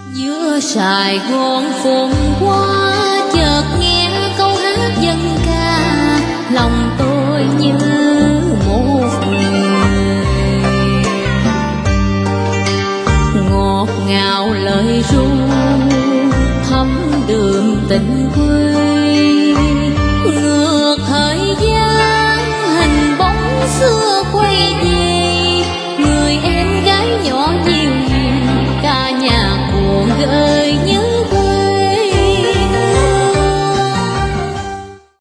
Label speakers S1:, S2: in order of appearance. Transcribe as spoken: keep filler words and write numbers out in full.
S1: Giữa Sài Gòn phồn hoa chợt nghe câu hát dân ca, lòng tôi như một người. Ngọt ngào lời ru thấm đượm tình